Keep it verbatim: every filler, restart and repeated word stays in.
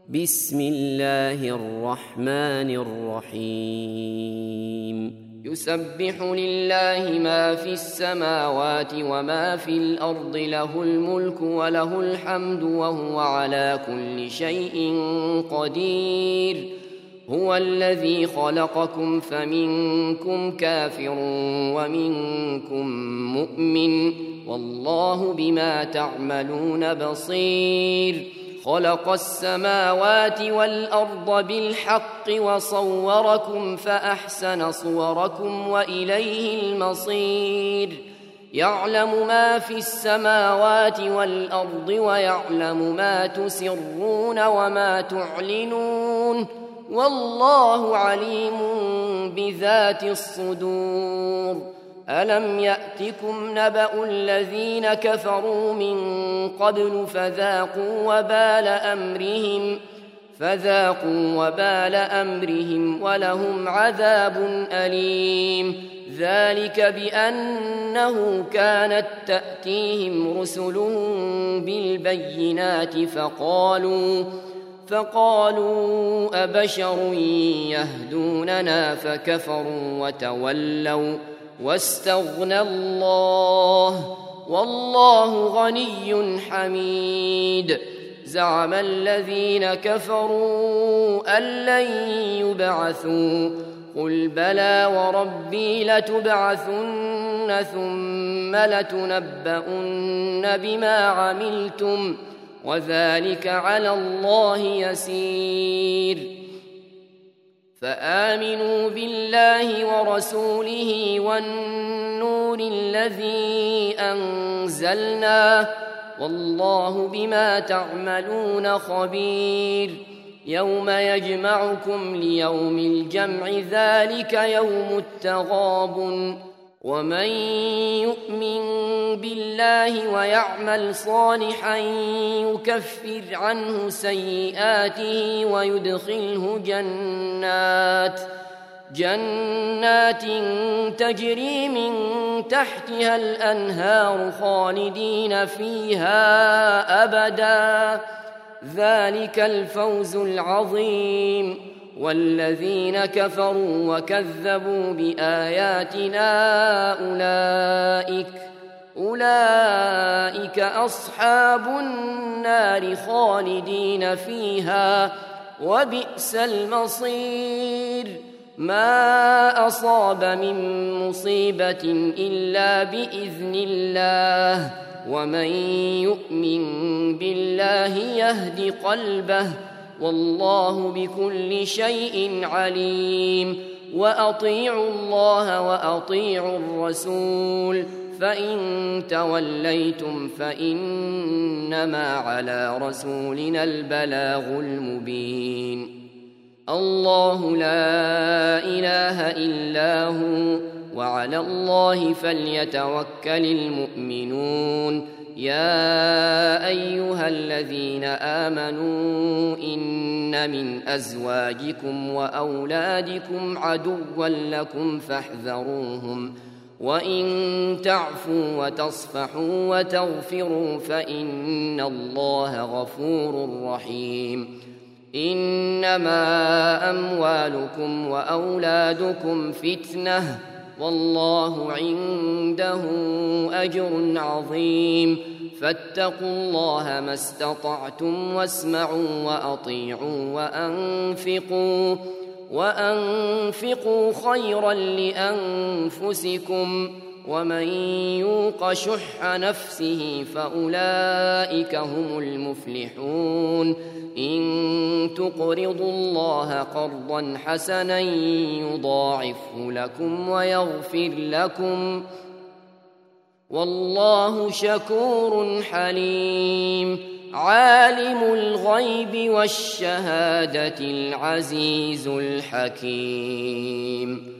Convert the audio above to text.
بسم الله الرحمن الرحيم يسبح لله ما في السماوات وما في الأرض له الملك وله الحمد وهو على كل شيء قدير هو الذي خلقكم فمنكم كافر ومنكم مؤمن والله بما تعملون بصير خلق السماوات والأرض بالحق وصوركم فأحسن صوركم وإليه المصير يعلم ما في السماوات والأرض ويعلم ما تسرون وما تعلنون والله عليم بذات الصدور ألم يأتكم نبأ الذين كفروا من قبل فذاقوا وبال أمرهم فذاقوا وبال أمرهم ولهم عذاب أليم ذلك بأنه كانت تأتيهم رسلهم بالبينات فقالوا فقالوا أبشر يهدوننا فكفروا وتولوا واستغنى الله والله غني حميد زعم الذين كفروا أن لن يبعثوا قل بلى وربي لتبعثن ثم لتنبؤن بما عملتم وذلك على الله يسير فآمنوا بالله ورسوله والنور الذي أنزلنا والله بما تعملون خبير يوم يجمعكم ليوم الجمع ذلك يوم التغابن ومن يؤمن بالله ويعمل صالحا يكفر عنه سيئاته ويدخله جنات جنات تجري من تحتها الأنهار خالدين فيها أبدا ذلك الفوز العظيم والذين كفروا وكذبوا بآياتنا أولئك أولئك أصحاب النار خالدين فيها وبئس المصير ما أصاب من مصيبة إلا بإذن الله ومن يؤمن بالله يهد قلبه والله بكل شيء عليم وأطيعوا الله وأطيعوا الرسول فإن توليتم فإنما على رسولنا البلاغ المبين الله لا إله إلا هو وعلى الله فليتوكل المؤمنون يا أيها الذين آمنوا إن من أزواجكم وأولادكم عدوا لكم فاحذروهم وإن تعفوا وتصفحوا وتغفروا فإن الله غفور رحيم إنما أموالكم وأولادكم فتنة والله عنده أجر عظيم فاتقوا الله ما استطعتم واسمعوا وأطيعوا وأنفقوا وأنفقوا خيرا لأنفسكم ومن يوق شح نفسه فأولئك هم المفلحون إن تقرضوا الله قرضا حسنا يضاعفه لكم ويغفر لكم والله شكور حليم عالم الغيب والشهادة العزيز الحكيم